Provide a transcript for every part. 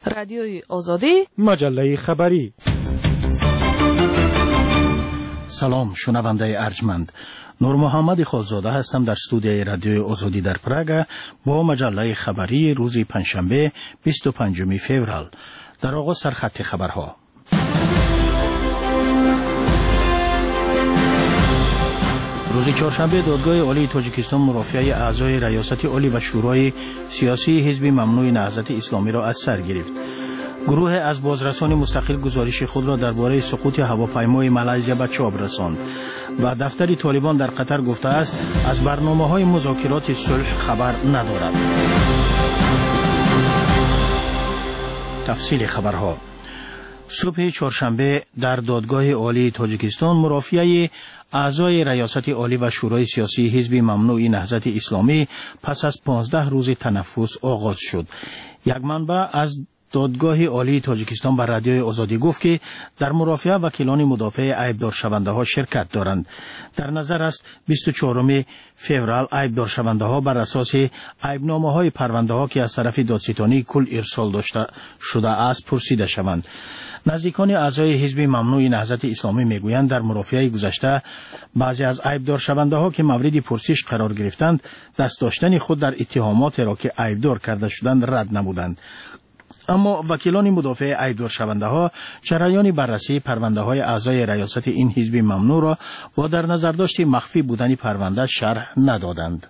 رادیوی آزادی، مجله خبری. سلام شنونده ارجمند، نور محمد خالزاده هستم در استودیوی رادیوی آزادی در پراگ با مجله خبری روز پنجشنبه 25 فوریه. در آغاز سرخط خبرها. روز چهارشنبه دادگاه عالی تاجیکستان مرافعه اعضای ریاست عالی و شورای سیاسی حزب ممنوع نهضت اسلامی را از سر گرفت. گروه از بازرسان مستقل گزارش خود را درباره سقوط هواپیمای مالزیا به چاپ رساند و دفتر طالبان در قطر گفته است از برنامه‌های مذاکرات صلح خبر ندارد. تفصیل خبرها. صبح چهارشنبه در دادگاه عالی تاجیکستان مرافعه اعضای ریاست عالی و شورای سیاسی حزب ممنوع نهضت اسلامی پس از 15 روز تنفس آغاز شد. یک منبع از دادگاه عالی تاجیکستان بر رادیوی آزادی گفت که در مرافعه وکیلان مدافع عیبدار شونده ها شرکت دارند. در نظر است 24 فوریه عیبدار شونده ها بر اساس عیبنامه های پرونده ها که از طرف دادستانی کل ارسال شده است پرسیده شوند. نزدیکان اعضای حزب ممنوع نهضت اسلامی میگویند در مرافعه گذشته بعضی از عیبدار شونده ها که مورد پرسش قرار گرفتند دست داشتن خود در اتهامات را که عیبدار کرده شدند رد نمودند. اما وکیلان مدافع عیبدار شونده ها جریان بررسی پرونده های اعضای ریاست این حزب ممنوع را با در نظر داشت مخفی بودن پرونده شرح ندادند.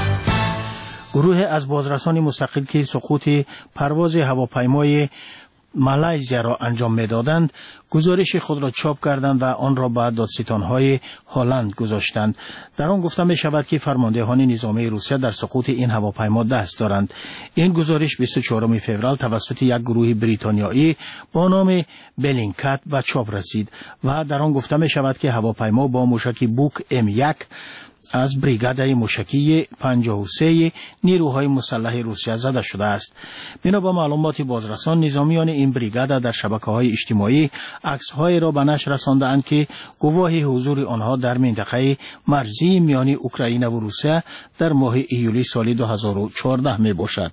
گروه از بازرسان مستقل که سقوط پرواز هواپیمای مالزیا را انجام میدادند گزارش خود را چاپ کردند و آن را به دادستان‌های هلند گذاشتند. در آن گفته می شود که فرماندهان نظامی روسیه در سقوط این هواپیما دست دارند. این گزارش 24 فوریه توسط یک گروه بریتانیایی با نام بلینکت به چاپ رسید و در آن گفته می شود که هواپیما با موشک بوک M1 از بریگادای موشکی 53 نیروهای مسلح روسیه زده شده است. بنا به معلومات بازرسان نظامیان این بریگاد در شبکه‌های اجتماعی عکس‌های را به نشر رساندند که گواه حضور آنها در منطقه مرزی میان اوکراین و روسیه در ماه ایولی سال 2014 میباشد.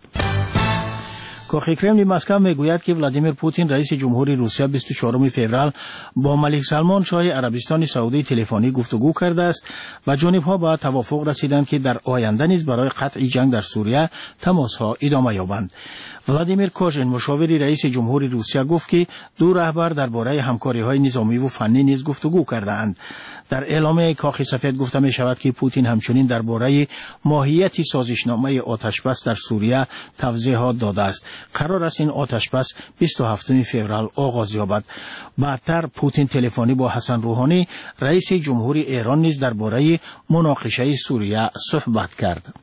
کاخ کرملین مسکو میگوید که ولادیمیر پوتین رئیس جمهوری روسیه 24 فوریه با ملک سلمان شاه عربستان سعودی تلفنی گفتگو کرده است و جانب‌ها به توافق رسیدند که در آینده نیز برای قطع جنگ در سوریه تماس‌ها ادامه یابند. ولادیمیر کاژن مشاور رئیس جمهوری روسیه گفت که دو رهبر درباره همکاری‌های نظامی و فنی نیز گفتگو کردند. در اعلامیه کاخ سفید گفته می شود که پوتین همچنین درباره ماهیت سازشنامه آتشبس در سوریه توضیحات داده است. قرار است این آتشبس 27 فوریه آغاز یابد. بعدتر پوتین تلفنی با حسن روحانی رئیس جمهوری ایران نیز درباره مناقشه سوریه صحبت کرد.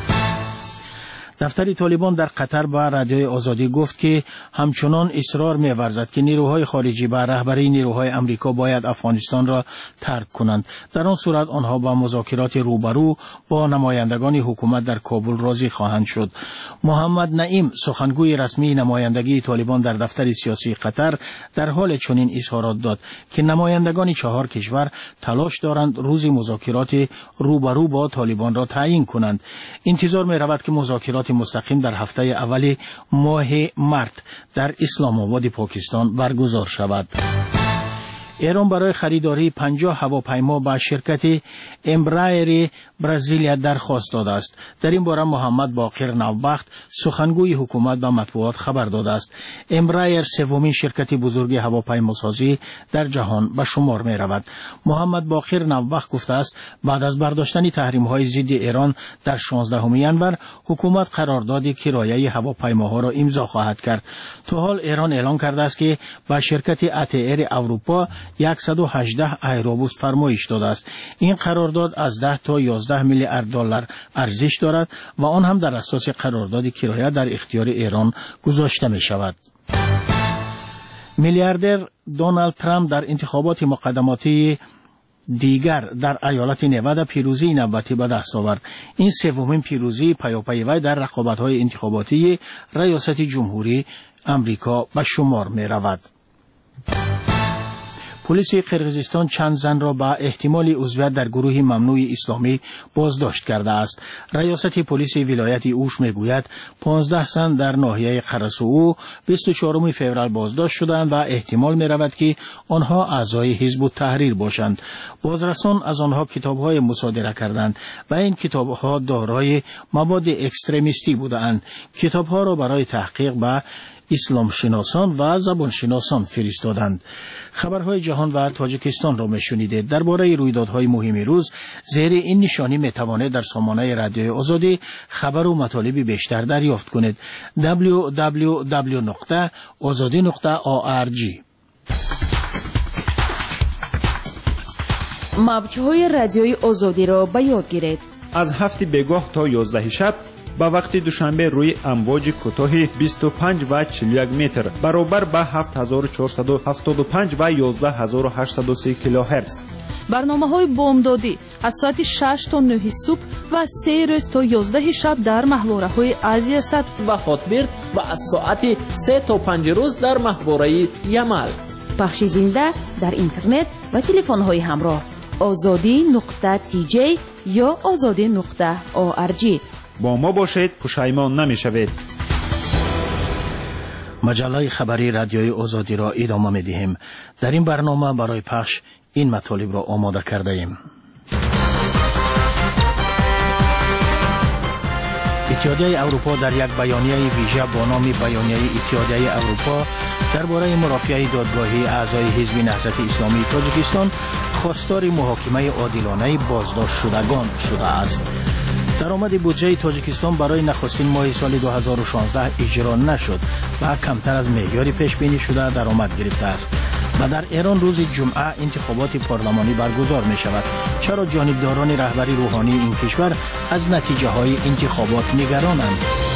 دفتر طالبان در قطر به رادیوی آزادی گفت که همچنان اصرار می‌ورزد که نیروهای خارجی به رهبری نیروهای امریکا باید افغانستان را ترک کنند. در آن صورت آنها با مذاکرات روبرو با نمایندگان حکومت در کابل راضی خواهند شد. محمد نعیم سخنگوی رسمی نمایندگی طالبان در دفتر سیاسی قطر در حال چنین اظهارات داد که نمایندگان 4 کشور تلاش دارند روز مذاکرات روبرو با طالبان را تعیین کنند. انتظار می‌رود که مذاکرات مستقیم در هفته اول ماه مارت در اسلام آباد پاکستان برگزار شود. ایران برای خریداری 50 هواپیما به شرکت امبرایر برزیلیا درخواست داده است. در این باره محمد باقر نوبخت سخنگوی حکومت به مطبوعات خبر داده است. امبرایر سومین شرکت بزرگ هواپیماسازی در جهان به شمار می رود. محمد باقر نوبخت گفته است بعد از برداشتن تحریم‌های ضد ایران در 16 ینور حکومت قرارداد کرایه هواپیماها را امضا خواهد کرد. تا حال ایران اعلام کرده است که با شرکت اتر اروپا 118 ایروبوس فرمایش داده است. این قرارداد از 10 تا 11 میلیارد دلار ارزش دارد و آن هم در اساس قرارداد کرایه در اختیار ایران گذاشته می شود. میلیاردر دونالد ترامپ در انتخابات مقدماتی دیگر در ایالت نوادا پیروزی نوبتی به دست آورد. این سومین پیروزی پیاپی وی در رقابت‌های انتخاباتی ریاست جمهوری امریکا به شمار می رود. پلیس قرقیزستان چند زن را با احتمال عضویت در گروه ممنوع اسلامی بازداشت کرده است. ریاست پلیس ولایت اوش میگوید 15 زن در ناحیه قرسوو 24 فوریه بازداشت شدند و احتمال می‌رود که آنها اعضای حزب التحریر باشند. بازرسان از آنها کتاب‌های مصادره کردند و این کتاب‌ها دارای مواد اکستریمیستی بودند. کتاب‌ها را برای تحقیق به اسلام شناسان و زبان شناسان فرستادند. خبرهای جهان و تاجیکستان را میشنیدید. درباره رویدادهای مهم روز زیر این نشانی میتوانید در سامانه رادیوی آزادی خبر و مطالب بیشتر دریافت کنید. www.azadi.org. موج‌های رادیوی آزادی را به یاد گیرید. از 7 بگاه تا 11 شب با وقت دوشنبه روی امواج کوتاه 25 و 41 متر برابر با 7475 و 11830 کیلوهرتز. برنامه‌های بامدادی از ساعت 6 تا 9 صبح و 3 روز تا 11 شب در محوره‌های آسیا صد و هاتبرد و از ساعت 3 تا 5 روز در محوره یمل. پخش زنده در اینترنت و تلفن‌های همراه azadi.tj یا azadi.org. با ما باشید، پشیمان نمی‌شوید. مجله خبری رادیوی آزادی را ادامه می‌دهیم. در این برنامه برای پخش این مطالب را آماده کرده ایم. اتحادیه اروپا در یک بیانیه ویژه با نام بیانیه اتحادیه اروپا درباره مرافعه دادگاهی اعضای حزب نهضت اسلامی تاجیکستان خواستار محاکمه عادلانه بازداشت شدگان شده است. درآمد بودجه تاجیکستان برای نخستین ماه سال 2016 اجرا نشد و کمتر از معیار پیش بینی شده درآمد گرفته است. و در ایران روز جمعه انتخابات پارلمانی برگزار می شود. چرا جانبداران رهبری روحانی این کشور از نتیجه های انتخابات نگرانند؟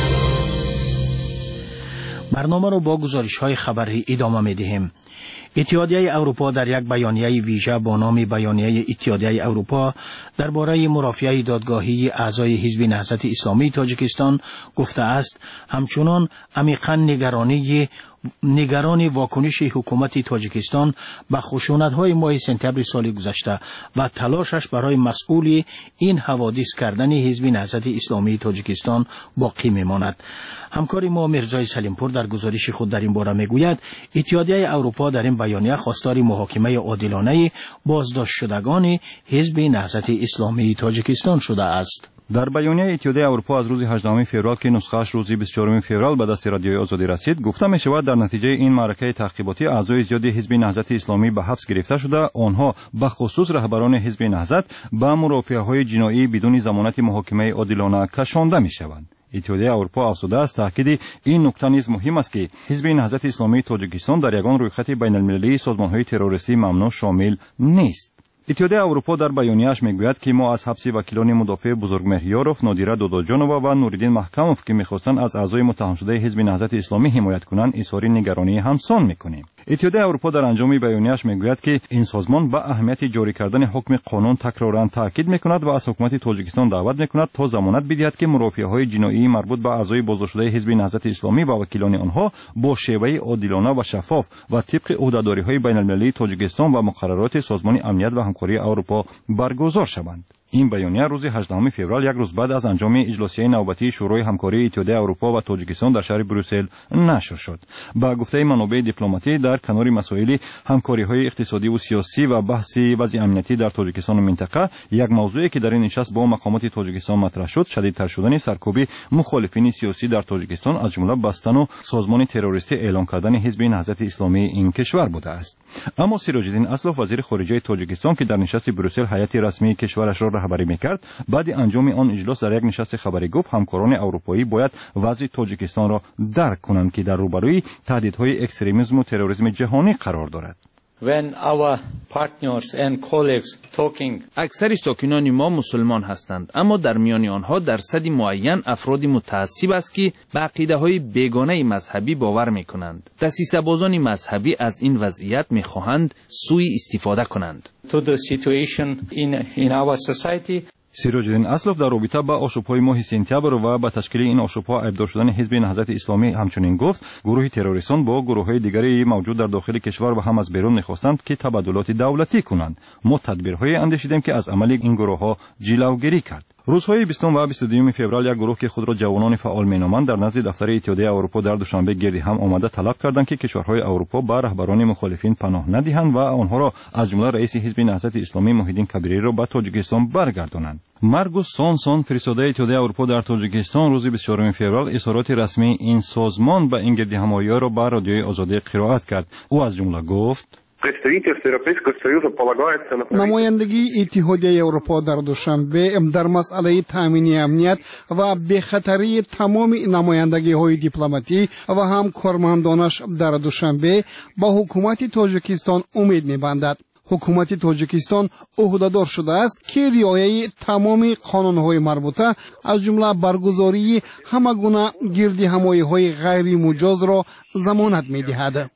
برنامه را با گزارش های خبری ادامه می دهیم. اتحادیه اروپا در یک بیانیه ویژه با نام بیانیه اتحادیه اروپا درباره مرافعه دادگاهی اعضای حزب نهضت اسلامی تاجیکستان گفته است همچنان عمیقاً نگران واکنش حکومت تاجیکستان به خشونت‌های ماه سپتامبر سال گذشته و تلاشش برای مسئول این حوادث کردن حزب نهضت اسلامی تاجیکستان باقی میماند. همکار ما مرزای سلیمپور در گزارش خود در این باره میگوید اتحادیه اروپا در این بیانیه خواستار محاکمه عادلانه بازداشت شدگان حزب نهضت اسلامی تاجیکستان شده است. در بیانیه اتحادیه اروپا از روز 18 فوریه که نسخه‌اش روز 24 فوریه به دست رادیوی آزادی رسید گفته می شود در نتیجه این معرکه تعقیباتی اعضای زیادی حزب نهضت اسلامی به حبس گرفته شده. آنها به خصوص رهبران حزب نهضت به مرافعه‌های جنایی بدون ضمانت محاکمه عادلانه کشانده می شوند. اتحادیه اروپا افزوده است تاکید این نکته نیز مهم است که حزب نهضت اسلامی تاجیکستان در یگان رویخط بین‌المللی سازمان‌های تروریستی ممنوع شامل نیست. اتحادیه اروپا در بیانیه‌اش میگوید که ما از حبس وکیلان مدافع بزرگمهریاروف، نادیره دوداجانووا و نوریدین محکموف که می‌خواستند از اعضای متهم شده حزب نهضت اسلامی حمایت کنند اظهار نگرانی همسان می‌کنیم. اتحادیه اروپا در انجام بیانیه‌اش میگوید که این سازمان به اهمیت جاری کردن حکم قانون تکرارا تاکید می‌کند و از حکومت تاجیکستان دعوت می‌کند تا ضمانت بدهد که مرافعه‌های جنایی مربوط به اعضای بازداشت شده حزب نهضت اسلامی و وکیلان آنها با شیوه عادلانه و شفاف و طبق عهده‌داری‌های بین‌المللی تاجیکستان و مقررات سازمان امنیت و همکاری اروپا برگزار شوند. این بیانیه روز 18 فوریه یک روز بعد از انجام اجلاسیه نوبتی شورای همکاری اتحادیه اروپا و تاجیکستان در شهر بروسل نشر شد. با گفته منابع دیپلماتی در کنار مسائل همکاری‌های اقتصادی و سیاسی و بحث وضع امنیتی در تاجیکستان و منطقه یک موضوعی که در این نشست با مقامات تاجیکستان مطرح شد شدیدتر شدن سرکوب مخالفین سیاسی در تاجیکستان از جمله بستن و سازمان تروریستی اعلام کردن حزب نهضت اسلامی این کشور بوده است. اما سیراج الدین اسلوف وزیر خارجه تاجیکستان که در نشست بروسل هیئت رسمی کشورش را رهبری می‌کرد بعد انجام آن اجلاس در یک نشست خبری گفت همکاران اروپایی باید وضع تاجیکستان را درک کنند که در روبروی تهدیدهای اکستریمیسم و تروریسم جهانی قرار دارد. اکثر ساکنان ما مسلمان هستند اما در میان آنها درصدی معین افراد متعصب است که به عقیده‌های بیگانه مذهبی باور می‌کنند. دسیسه‌بازان مذهبی از این وضعیت می‌خواهند سوء استفاده کنند. سیراج‌الدین اسلف در رابطه با آشوب‌های ماه سپتامبر و با تشکیل این آشوب‌ها عیبدار شدن حزب نهضت اسلامی همچنین گفت گروه تروریستان با گروه‌های دیگری موجود در داخل کشور و هم از بیرون می‌خواستند که تبادلات دولتی کنند. ما تدبیرهای اندیشیدیم که از عمل این گروه‌ها جلوگیری کرد. روزهای 20 و 22 فوریه یک گروه که خود را جوانان فعال مینامند در نزد دفتر اتحادیه اروپا در دوشنبه گردی هم آمده طلب کردند که کشورهای اروپا با رهبران مخالفین پناه ندهند و آنها را از جمله رئیس حزب نهضت اسلامی محیدین کبیری را به تاجیکستان برگردانند. مارگوس سونسون فرستاده اتحادیه اروپا در تاجیکستان روز 24 فوریه اظهارات رسمی این سازمان به این گردی همایی را به رادیوی آزادی قرائت کرد. او از جمله گفت: نمایندگی اتحادیه اروپا در دوشنبه در مسئله تامین امنیت و بخطری تمام نمایندگی‌های دیپلماتی و هم کارمندانش در دوشنبه با حکومت تاجیکستان امید می‌بندد. حکومت تاجیکستان عهده‌دار شده است که رعایت تمام قانون‌های مربوطه از جمله برگزاری همگونه گردی همایی‌های غیر مجاز را ضمانت می‌دهد.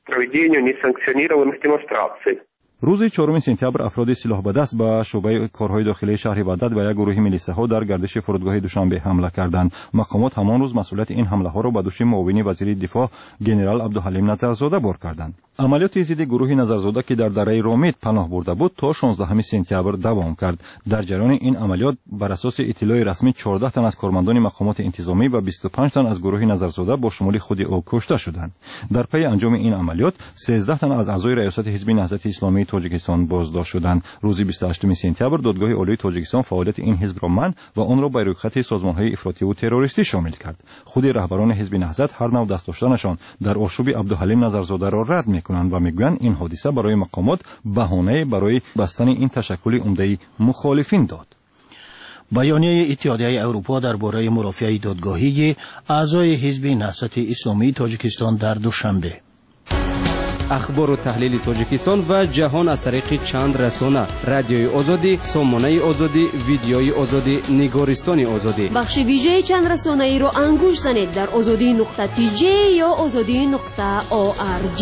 روز 4 سپتامبر افراد سلاح به دست به شعبه کارهای داخلی شهر بغداد و یک گروه میلیساها در گردش فرودگاه دوشنبه حمله کردند. مقامات همان روز مسئولیت این حمله ها را به دوش معاون وزیر دفاع جنرال عبدالحلیم نظرزاده بر کردند. عملیات ضد گروه نظرزاده که در دره رومیت پناه برده بود تا 16 سپتامبر دوام کرد. در جریان این عملیات بر اساس اطلاع رسمی 14 تن از کارمندان مقامات انتظامی و 25 تن از گروه نظرزاده با شمول خود او کشته شدند. در پی انجام این عملیات 13 تن از اعضای ریاست حزب نهضت اسلامی تاجیکستان بازداشت شدند. روز 28 سپتامبر دادگاه عالی تاجیکستان فعالیت این حزب را منع و آن را به رویخط سازمان‌های افراطی و تروریستی شامل کرد. خود رهبران حزب نهضت هر نوع دست داشتنشان در آشوب عبدالحلیم نظرزاده را رد می‌کنند و میگویند این حادثه برای مقامات بهانه برای بستن این تشکل عمده مخالفین داد. بیانیه اتحادیه اروپا درباره مرافعه دادگاهی اعضای حزب نهضت اسلامی تاجیکستان در دوشنبه. اخبار و تحلیل تاجیکستان و جهان از طریق چند رسانه: رادیوی آزادی، سامانه آزادی، ویدیوی آزادی، نگارستان آزادی. بخش ویژه چند رسانه ای را انگوش زنید در azadi.tj یا azadi.org.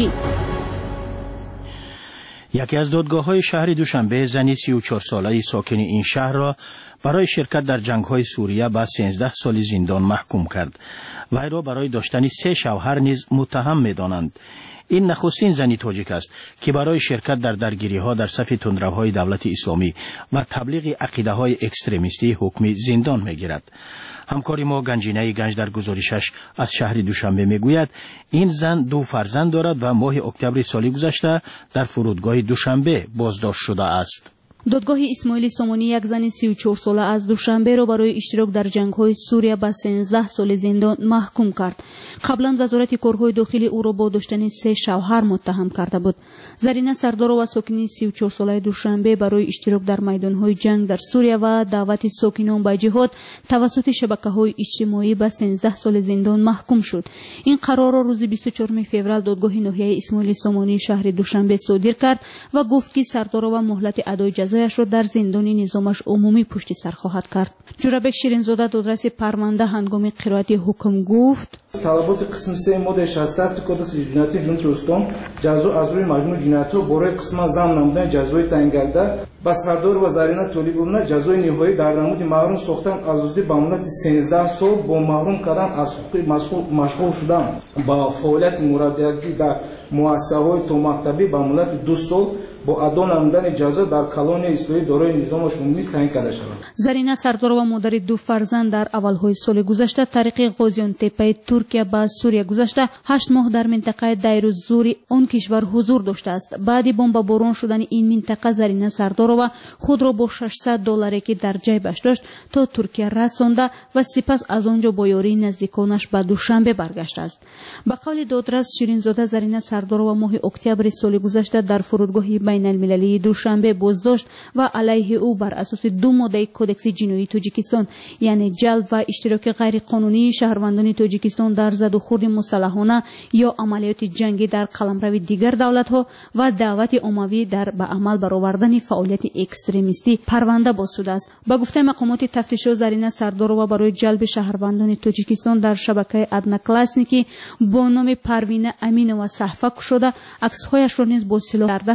یکی از دادگاه‌های شهر دوشنبه زنی 34 ساله ساکن این شهر را برای شرکت در جنگ‌های سوریه به 13 سال زندان محکوم کرد. وی را برای داشتن 3 شوهر نیز متهم می‌دانند. این نخستین زنی تاجیک است که برای شرکت در درگیری‌ها در صف تندروهای دولت اسلامی و تبلیغ عقیده‌های اکستریمیستی حکم زندان می‌گیرد. همکاری ما گنجینه گنج در گزارشش از شهر دوشنبه میگوید این زن 2 فرزند دارد و ماه اکتبر سال گذشته در فرودگاه دوشنبه بازداشت شده است. دادگاه اسماعیل سامانی یک زن 34 ساله از دوشنبه را برای اشتراک در جنگ‌های سوریه به 13 سال زندان محکوم کرد. قبلا وزارت کارهای داخلی او را با داشتن 3 شوهر متهم کرده بود. زرینه سردارова ساکنی 34 ساله دوشنبه برای اشتراک در میدان‌های جنگ در سوریه و دعوت ساکنان به جهاد توسط شبکه‌های اجتماعی به 13 سال زندان محکوم شد. این قرار را روز 24 فوریه دادگاه ناحیه اسماعیل سامانی شهر دوشنبه صادر کرد و گفت که سردارova مهلت ادای جزایش را در زندان نظامش عمومی پشت سر خواهد کرد. جورابک شیرینزاده دادرس پرونده هنگام قرائت حکم گفت: طلبات قسم 3 ماده 67 کدکس جنایتی جنت رستم جزا از روی مجموع جنایت‌ها برای قسم زم نمودن جزای تعیین گردیده و سردار و زرینه تولیبونا جزای نهایی در نمود محروم ساختن آزادی به مدت 13 سال با محروم کردن از حقوق مشغول شدن با فعالیت مرددی در مؤسسه‌های تا مکتبی به مدت 2 سال با ادا نمودن جزا در کلون اسلامی دارای نظامش عمومی تعیین کرده شود. زرینه سردارova مادر 2 فرزند در اولهای سال گذشته طریق غازیان تپه ترکیه به سوریه گذشته 8 ماه در منطقه دیر الزور آن کشور حضور داشته است. بعد بمباران شدن این منطقه زرینه سردارova خود را با $600 که در جیبش داشت تا ترکیه رسانده و سپس از آنجا با یاری نزدیکانش به دوشنبه برگشته است. به قول دادرس شیرینزاده زرینه سردارova ماه اکتبر سال گذشته در فرودگاه بین المللی دوشنبه بازداشت و علیه او بر اساس 2 ماده کدکس جنایی تاجیکستان یعنی جلب و اشتراک غیر قانونی شهروندان تاجیکستان در زد و خورد مسلحانه یا عملیات جنگی در قلمرو دیگر دولت‌ها و دعوت عمومی در به عمل برآوردن فعالیت اکستریمیستی پرونده باز شده است. با گفته مقامات تفتیشی زرینه سردارova برای جلب شهروندان تاجیکستان در شبکه ادنا کلاسنیکی با نام پروینه امینова صحفه شده عکس‌هایش را نیز با سلاح در دستش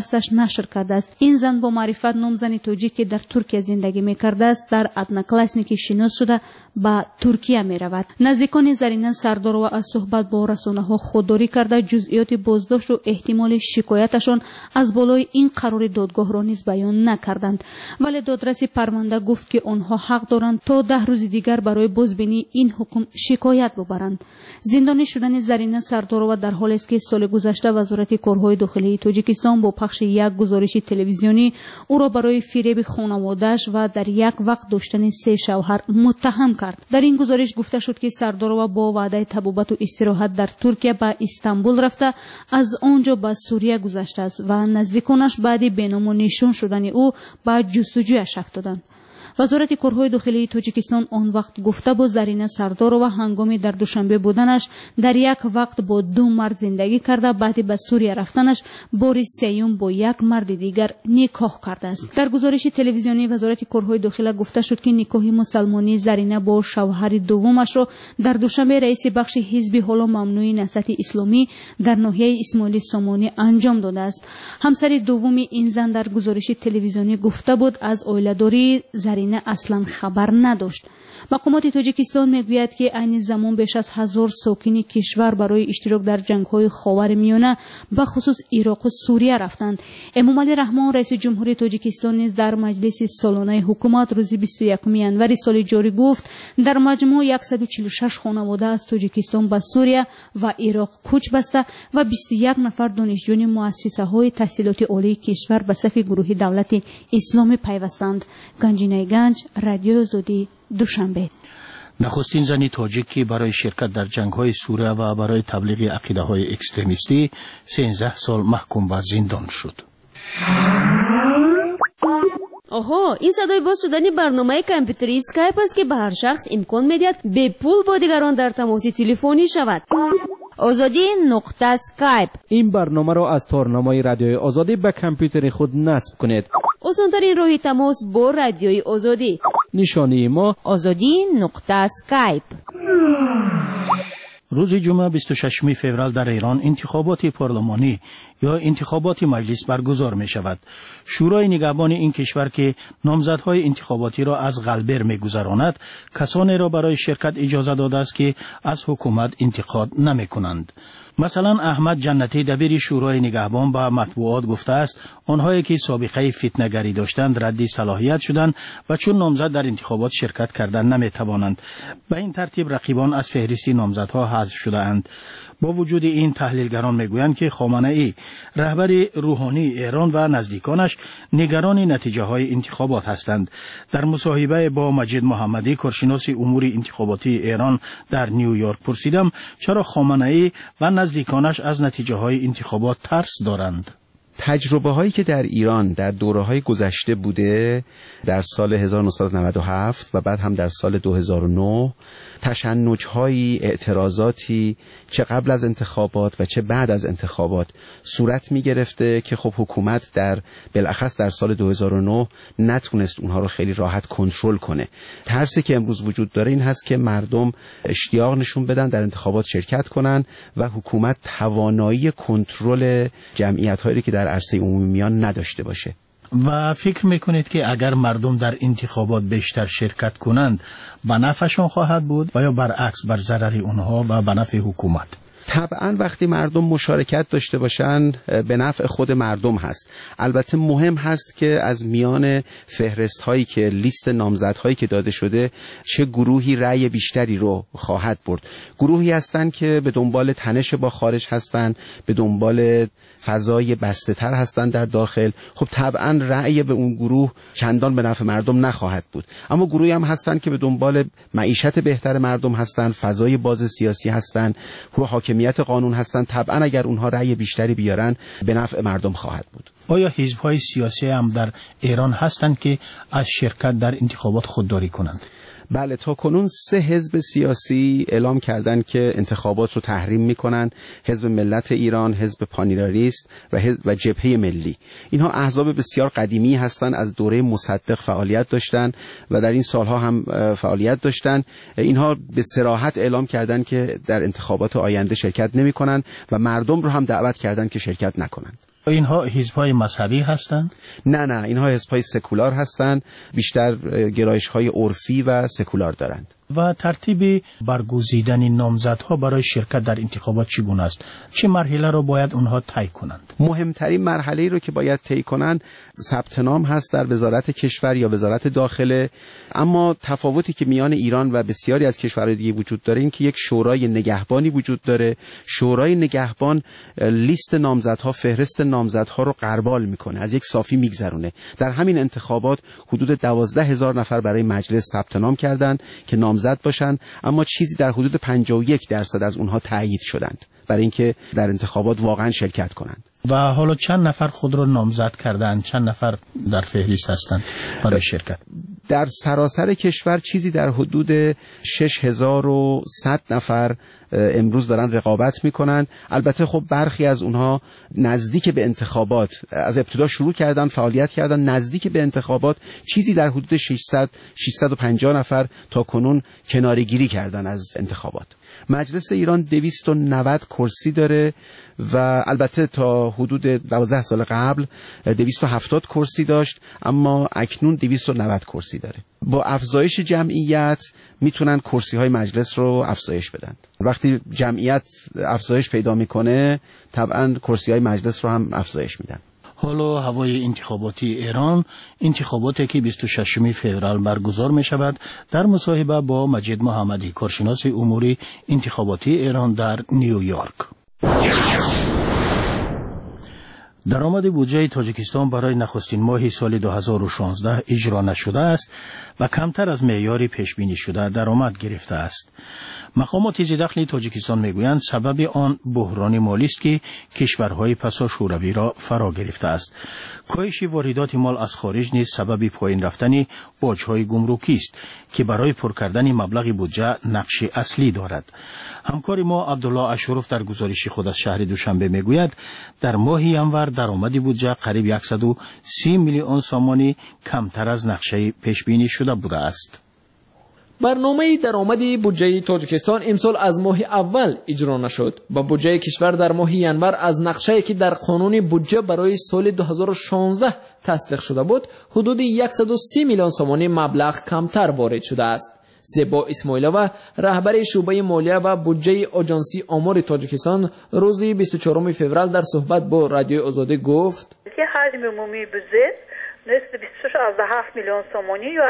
نشر کرده است. این زن با معرفت نام زنی توجیک که در ترکیه زندگی می‌کرده است در ادنا کلاسنیکی شناس شده به ترکیه می‌رود. نزدیکان زرینه سردارова از صحبت با رسانه‌ها خودداری کرده جزئیات بازداشت و احتمال شکایتشان از بالای این قرار دادگاه را نیز بیان نکردند، ولی دادرس پرونده گفت که آنها حق دارند تا 10 روز دیگر برای بازبینی این حکم شکایت ببرند. زندانی شدن زرینه سردارова در حالی است که سال گذشته وزارت کارهای داخلی تاجیکستان با پخش یک گزارش تلویزیونی او را برای فریب خانواده‌اش و در یک وقت داشتن 3 شوهر متهم کرد. در این گزارش گفته شد که سردارova با وعده طبابت و استراحت در ترکیه به استانبول رفته از آنجا به سوریه گذشته است و نزدیکانش بعد بینام و نشان شدن او به جستجویش افتادند. وزارت کارهای داخلی تاجیکستان آن وقت گفته بود زرینه سردارova هنگامی در دوشنبه بودنش در یک وقت با 2 مرد زندگی کرده، بعد به سوریه رفتنش بار سوم با یک مرد دیگر نکاح کرده است. در گزارش تلویزیونی وزارت کارهای داخلی گفته شد که نکاح مسلمانی زرینه با شوهر دومش را در دوشنبه رئیس بخش حزب حالا ممنوع نهضت اسلامی در ناحیه اسماعیل سامانی انجام داده است. همسر دوم این زن در گزارش تلویزیونی گفته بود از عائله‌داری زرینه اصلا خبر نداشت. مقامات تاجیکستان میگوید که عین زمان بیش از 1000 ساکن کشور برای اشتراک در جنگ‌های خاورمیانه به خصوص عراق و سوریه رفتند. امامعلی رحمان رئیس جمهوری تاجیکستان نیز در مجلس سالانه حکومت روز 21 ینور سال جاری گفت در مجموع 146 خانواده از تاجیکستان به سوریه و عراق کوچ بسته و 21 نفر دانشجوی مؤسسه‌های تحصیلات عالی کشور به صف گروه دولت اسلامی پیوستند. گنجینه گنج، رادیو آزادی، دوشنبه. نخستین زنی تاجیک که برای شرکت در جنگ‌های سوریه و برای تبلیغ عقیده‌های اکستریمیستی 13 سال محکوم به زندان شد. آها، این صدای باز شدن برنامه کامپیوتری اسکایپ است که به هر شخص امکان می‌دهد به پول با دیگران در تماس تلفنی شود. آزادی نقطه اسکایپ. این برنامه را از تارنمای رادیوی آزادی به کامپیوتر خود نصب کنید. آسان‌ترین راه تماس با رادیوی آزادی. نشانی ما آزادی نقطه اسکایپ. روز جمعه 26 فوریه در ایران انتخابات پارلمانی یا انتخابات مجلس برگزار می شود. شورای نگهبان این کشور که نامزدهای انتخاباتی را از قلبر می گذراند کسانی را برای شرکت اجازه داده است که از حکومت انتقاد نمی کنند. مثلا احمد جنتی دبیر شورای نگهبان به مطبوعات گفته است آنهایی که سابقه فتنه‌گری داشتند رد صلاحیت شدند و چون نامزد در انتخابات شرکت کردن نمی‌توانند. به این ترتیب رقیبان از فهرست نامزدها حذف شده‌اند. با وجود این تحلیلگران میگویند که خامنه‌ای رهبر روحانی ایران و نزدیکانش نگران نتیجه‌های انتخابات هستند. در مصاحبه با مجید محمدی کارشناس امور انتخاباتی ایران در نیویورک پرسیدم چرا خامنه‌ای و نزدیکانش از نتیجه‌های انتخابات ترس دارند. تجربه هایی که در ایران در دوره‌های گذشته بوده در سال 1997 و بعد هم در سال 2009 تشنج‌هایی، اعتراضاتی چه قبل از انتخابات و چه بعد از انتخابات صورت می‌گرفته که خب حکومت در بالاخص در سال 2009 نتونست اونها رو خیلی راحت کنترل کنه. ترسی که امروز وجود داره این هست که مردم اشتیاق نشون بدن در انتخابات شرکت کنن و حکومت توانایی کنترل جمعیت‌هایی که در عرصه عمومی میان نداشته باشه. و فکر میکنید که اگر مردم در انتخابات بیشتر شرکت کنند به نفعشان خواهد بود و یا برعکس بر ضرر اونها و به نفع حکومت؟ طبعا وقتی مردم مشارکت داشته باشن به نفع خود مردم هست. البته مهم هست که از میان فهرست هایی که لیست نامزدهایی که داده شده چه گروهی رأی بیشتری رو خواهد برد. گروهی هستن که به دنبال تنش با خارج هستن، به دنبال فضای بسته تر هستن در داخل. خب طبعا رأی به اون گروه چندان به نفع مردم نخواهد بود. اما گروهی هم هستن که به دنبال معیشت بهتر مردم هستن، فضای باز سیاسی هستن، حاکمیت قانون هستن. طبعا اگر اونها رأی بیشتری بیارن به نفع مردم خواهد بود. آیا حزب‌های سیاسی هم در ایران هستند که از شرکت در انتخابات خودداری کنند؟ بله، تا کنون 3 حزب سیاسی اعلام کردند که انتخابات رو تحریم میکنن. حزب ملت ایران، حزب پانیراریست و جبهه ملی. اینها احزاب بسیار قدیمی هستند، از دوره مصدق فعالیت داشتند و در این سالها هم فعالیت داشتند. اینها به صراحت اعلام کردند که در انتخابات آینده شرکت نمیکنن و مردم رو هم دعوت کردند که شرکت نکنند. اینها حزب‌های مذهبی هستند؟ نه، اینها حزب‌های سکولار هستند، بیشتر گرایش‌های عرفی و سکولار دارند. و ترتیب برگزیدن نامزدها برای شرکت در انتخابات چگونه است؟ چه مرحله را باید اونها طی کنند؟ مهمترین مرحله رو که باید طی کنند ثبت نام هست در وزارت کشور یا وزارت داخله. اما تفاوتی که میان ایران و بسیاری از کشورهای دیگه وجود داره این که یک شورای نگهبانی وجود داره. شورای نگهبان لیست نامزدها، فهرست نامزدها رو غربال میکنه، از یک صافی میگذرونه. در همین انتخابات حدود 12,000 نفر برای مجلس ثبت نام کردند که نامزد باشند، اما چیزی در حدود 51% از اونها تایید شدند برای اینکه در انتخابات واقعا شرکت کنند. و حالا چند نفر خود را نامزد کردند؟ چند نفر در فهرست هستند برای شرکت؟ در سراسر کشور چیزی در حدود 6,100 نفر امروز دارن رقابت میکنن. البته خب برخی از اونها نزدیک به انتخابات از ابتدا شروع کردن فعالیت کردن، نزدیک به انتخابات چیزی در حدود 650 نفر تا کنون کناره‌گیری کردن از انتخابات. مجلس ایران 290 کرسی داره و البته تا حدود 12 سال قبل 270 کرسی داشت، اما اکنون 290 کرسی داره. با افزایش جمعیت میتونن کرسی های مجلس رو افزایش بدن. وقتی جمعیت افزایش پیدا میکنه طبعا کرسی های مجلس رو هم افزایش میدن. حالا هوای انتخاباتی ایران، انتخاباتی که 26 فوریه برگزار می شود، در مصاحبه با مجید محمدی، کارشناس امور انتخاباتی ایران در نیویورک. درآمد بودجه تاجیکستان برای نخستین ماه سال 2016 اجرا نشده است و کمتر از معیار پیش بینی شده درآمد گرفته است. مقامات ذی‌دخل تاجیکستان میگویند سبب آن بحران مالی است که کشورهای پسا شوروی را فرا گرفته است. کاهش واردات مال از خارج نیز سبب پایین رفتن باج‌های گمرکی است که برای پر کردن مبلغ بودجه نقش اصلی دارد. همکار ما عبدالله اشرف در گزارش خود از شهر دوشنبه میگوید در ماه ینور درآمد بودجه قریب 130 میلیون سامانی کمتر از نقشه پیش بینی شده بوده است. برنامه درآمد بودجه تاجیکستان امسال از ماه اول اجرا نشد و بودجه کشور در ماه ینور از نقشه‌ای که در قانون بودجه برای سال 2016 تصدیق شده بود حدود 130 میلیون سامانی مبلغ کمتر وارد شده است. زیبا اسماعیلова رهبر شعبه مالیه و بودجه آژانسی آمار تاجیکستان روز 24 فوریه در صحبت با رادیوی آزادی گفت که حجم عمومی بودجه نسبت 26.7 میلیون سامانی یا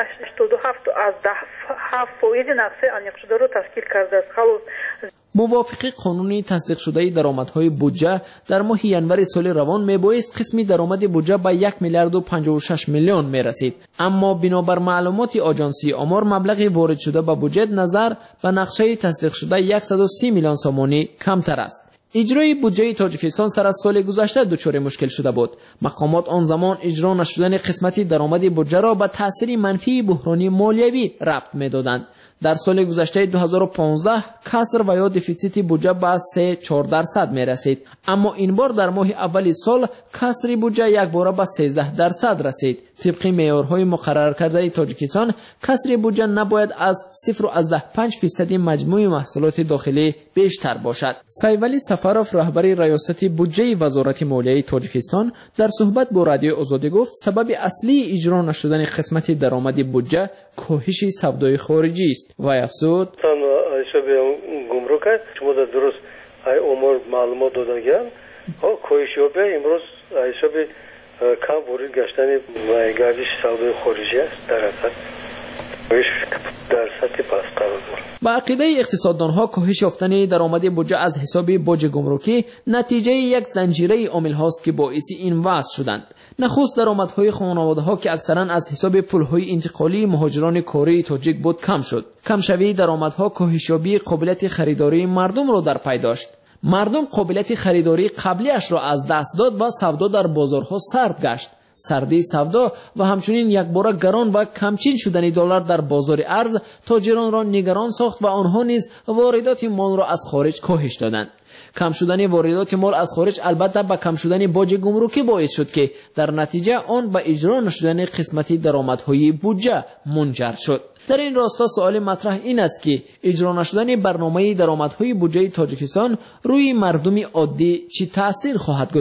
87.7% نقشه انیق شده رو تشکیل کرده است. موافق قانون تصدیق شده درآمدهای بودجه در ماه ینور سال روان میبایست قسمی درآمد بودجه به 1 میلیارد و 56 میلیون میرسید، اما بنابر معلومات آژانسی آمار مبلغ وارد شده به بودجه نظر به نقشه تصدیق شده 130 میلیون سامانی کمتر است. اجرای بودجه تاجیکستان سر از سال گذشته دچار مشکل شده بود. مقامات آن زمان اجرا نشدن قسمتی درآمد بودجه را به تاثیر منفی بحرانی مالیوی ربط می‌دادند. در سال گذشته 2015 کسر و یا دفیسیت بودجه به 3-4% می رسید، اما این بار در ماه اولی سال کسر بودجه یک باره به 13% رسید. طبق معیارهای مقرر کرده تاجیکستان کسر بودجه نباید از 0.5% مجموع محصولات داخلی بیشتر باشد. سیولی سفروف رهبر ریاست بودجه وزارت مالیه تاجیکستان در صحبت با رادیو آزادی گفت سبب اصلی اجرا نشدن قسمت درآمد بودجه کاهش سودای خارجی است و افزود حساب گمرک شما درست امور معلومات دادن کاهش یابه امروز حساب کم ورود گشتن گردش سودای خارجی است در اثر در سطح پس قرار دارد. با عقیده اقتصاددانها کاهش یافتن درآمد بودجه از حساب باج گمرکی نتیجه یک زنجیره عامل هاست که باعث این وضع شدند. نخست درآمدهای خانواده‌ها که اکثرا از حساب پول‌های انتقالی مهاجران کاری تاجیک بود کم شد. کمشوی درآمدها کاهش یابی قابلیت خریداری مردم را در پی داشت. مردم قابلیت خریداری قبلیش را از دست داد و سودا در بازارها سرد گشت. سردی سودا و همچنین یک باره گران و کمچین شدن دلار در بازار ارز تاجران را نگران ساخت و آنها نیز واردات مال را از خارج کاهش دادند. کم شدن واردات مال از خارج البته با کم شدن باج گمرکی باعث شد که در نتیجه آن به اجرا نشدن قسمتی درآمدهای بودجه منجر شد. در این راستا سوال مطرح این است که اجرا نشدن برنامه درآمدهای بودجه تاجیکستان روی مردم عادی چه تأثیر خواهد گذاشت؟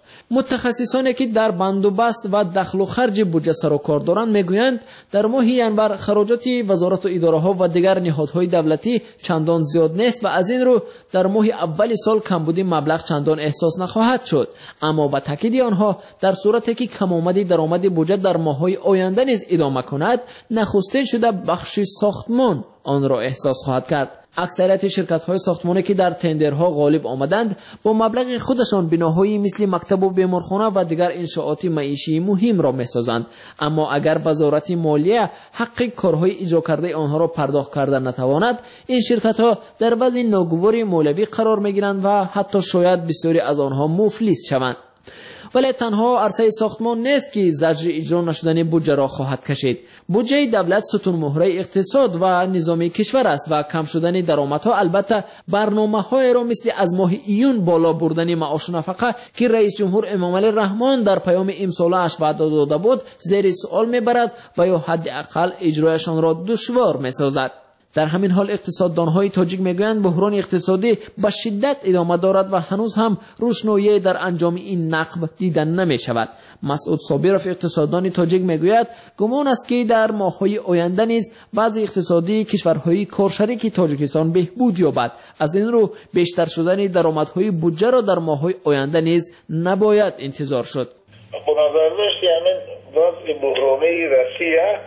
متخصصانی که در بندوبست و دخل و خرج بودجه سر و کار دارند میگویند در ماه ینور خراجات وزارت و اداره‌ها و دیگر نهادهای دولتی چندان زیاد نیست و از این رو در ماه اول سال کمبودی مبلغ چندان احساس نخواهد شد. اما با تاکید آنها در صورتی که کم‌آمدی درآمد بودجه در ماه‌های آینده نیز ادامه کند، نخسته شده بخش ساختمان آن را احساس خواهد کرد. اکثریت شرکت‌های ساختمانی که در تندرها غالب آمدند با مبلغ خودشان بناهایی مثل مکتب و بیمارخانه و دیگر انشاءات معیشی مهم را می‌سازند. اما اگر وزارت مالیه حق کارهای اجرا کرده آنها را پرداخت کرده نتواند، این شرکت‌ها در وضع ناگوار مالیوی قرار می‌گیرند و حتی شاید بسیاری از آنها مفلس شوند. ولی تنها عرصه ساختمان نیست که زجر اجرا نشدن بودجه را خواهد کشید. بودجه دولت ستون مهره اقتصاد و نظام کشور است و کم شدن درآمدها البته برنامه‌های را مثل از ماه ایون بالا بردن معاش و نفقه که رئیس جمهور امامعلی رحمان در پیام امساله‌اش وعده داده بود زیر سوال میبرد و یا حداقل اجرایشان را دشوار میسازد. در همین حال اقتصاددانهای تاجیک میگویند بحران اقتصادی به شدت ادامه دارد و هنوز هم روشنایی در انجام این نقب دیدن نمی شود. مسعود صابرов اقتصاددان تاجیک میگوید گمان است که در ماه‌های آینده نیز وضع اقتصادی کشورهای کارشریک تاجیکستان بهبود یابد. از این رو بیشتر شدن درآمدهای بودجه را در ماه‌های آینده نیز نباید انتظار شد. به نظر داشت یعنی وضع بحرانی روسیه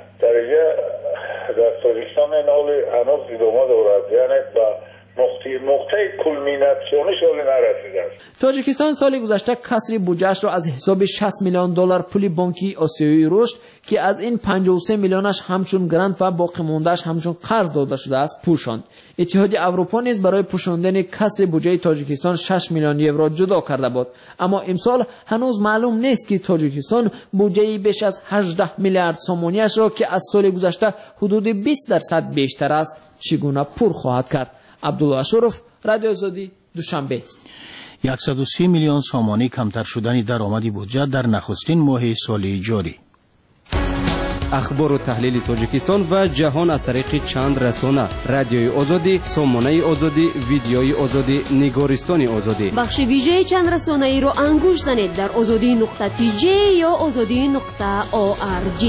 در تاجیکستان هنوز ادامه دارد، یعنی با نقطه کلمیناسیونش حالی نرسیده است. تاجیکستان سال گذشته کسر بودجه‌اش را از حساب 60 میلیون دلار پول بانکی آسیایی رشد که از این 53 میلیونش همچون گرانت و باقی مونده‌اش همچون قرض داده شده است پوشاند. اتحادیه اروپا نیز برای پوشاندن کسر بودجه تاجیکستان 6 میلیون یورو جدا کرده بود. اما امسال هنوز معلوم نیست که تاجیکستان بودجه بیش از 18 میلیارد سومونیش را که از سال گذشته حدود 20% بیشتر است چگونه پر خواهد کرد. عبدالله اشرف، رادیو آزادی، دوشنبه. 130 میلیون سومانی کمتر شدن درآمد بودجه در نخستین ماه سال جاری. اخبار و تحلیل تاجیکستان و جهان از طریق چند رسانه: رادیوی آزادی، سامانه آزادی، ویدیوی آزادی، نگارستان آزادی. بخش ویژه چند رسانه ای را انگوش زنید در azadi.tj یا azadi.org.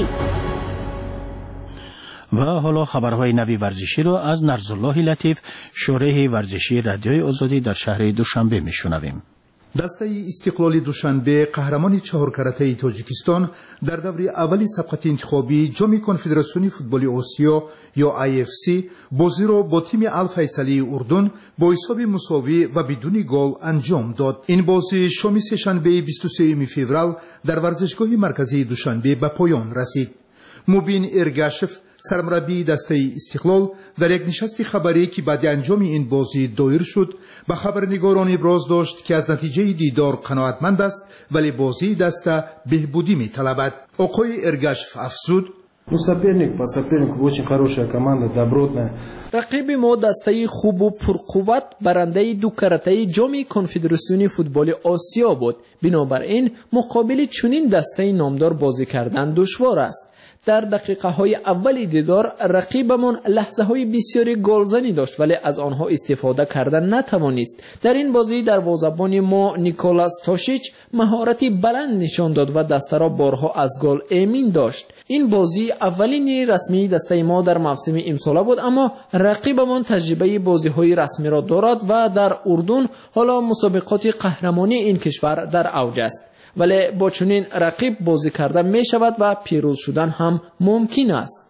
و حالا خبرهای نوی ورزشی را از نرزالله لطیف، شورح ورزشی رادیوی آزادی در شهر دوشنبه میشنویم. دسته استقلال دوشنبه قهرمان چهار کرته تاجیکستان در دور اولی سبقت انتخابی جام کنفدراسیون فوتبال آسیا یا IFC بازی را با تیم الفیصلی اردن با حساب مساوی و بدون گل انجام داد. این بازی شام سه‌شنبه 23 فوریه در ورزشگاه مرکزی دوشنبه به پایان رسید. مبین ارگاشف، سرمربی دسته استقلال، در یک نشست خبری که بعد انجام این بازی دایر شد به خبرنگاران ابراز داشت که از نتیجه دیدار قناعتمند است ولی بازی دسته بهبودی می‌طلبد. آقای ارگاشف افزود: соперник очень хорошая команда, добротная. رقیب ما دسته خوب و پرقوت برنده دو کرته جام کنفدراسیون فوتبال آسیا بود. بنابراین مقابل چنین دسته نامدار بازی کردن دشوار است. در دقیقه های اول دیدار رقیبمان لحظه های بسیاری گلزنی داشت ولی از آنها استفاده کردن نتوانست. در این بازی دروازه‌بان ما نیکولاس تاشیچ مهارتی بلند نشان داد و دسته را بارها از گل امین داشت. این بازی اولین رسمی دسته ما در موسم امسال بود، اما رقیبمان تجربه بازی های رسمی را دارد و در اردن حالا مسابقات قهرمانی این کشور در اوج است. ولی با چنین رقیب بازی کردن می شود و پیروز شدن هم ممکن است.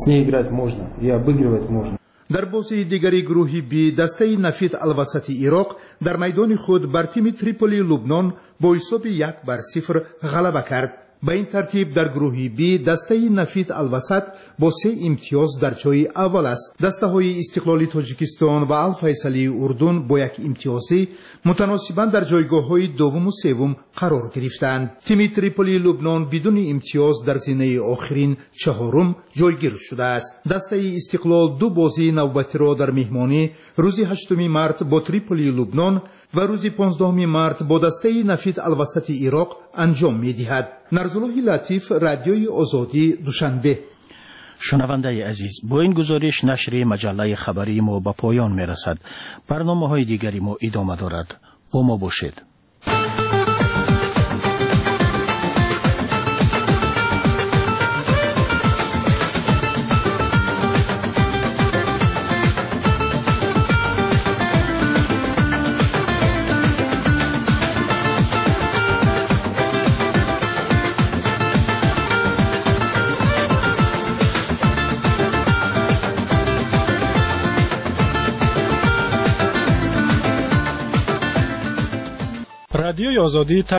در بازی دیگری گروهی بی دسته نفیت الوسط عراق در میدان خود بر تیم تریپولی لبنان با حساب 1-0 غلبه کرد. به این ترتیب در گروه بی دسته نفیت الوسط با 3 امتیاز در جای اول است. دسته های استقلال تاجیکستان و الفیصلی اردن با 1 امتیازی متناسباً در جایگاه های دوم و سوم قرار گرفتند. تیم تریپولی لبنان بدون امتیاز در زینه آخرین چهارم جایگیر شده است. دسته استقلال 2 بازی نوبتی را در مهمانی روز 8 مارس با تریپولی لبنان و روز 15 مارس با دسته نفیت الوسط عراق انجام می‌دهد. نرزالله لطیف، رادیوی آزادی، دوشنبه. شنونده عزیز، با این گزارش نشر مجله خبری ما به پایان می‌رسد. برنامه‌های دیگری ما ادامه دارد. با ما باشید. رادیوی آزادی